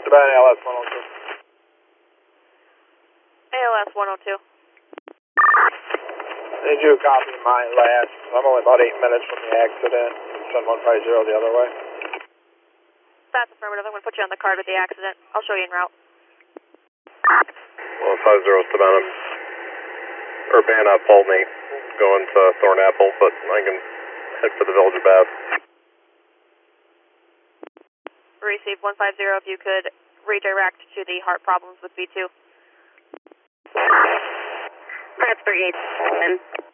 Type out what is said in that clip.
Esteban, ALS 102. ALS 102. Did you copy my last? I'm only about 8 minutes from the accident. Send 150 the other way. That's affirmative. I'm going to put you on the card with the accident. I'll show you en route. 150 Esteban. Urbana pulled me going to Thornapple, but I can head for the Village of Bath. Receive 150 if you could redirect to the heart problems with B2. Prep 38.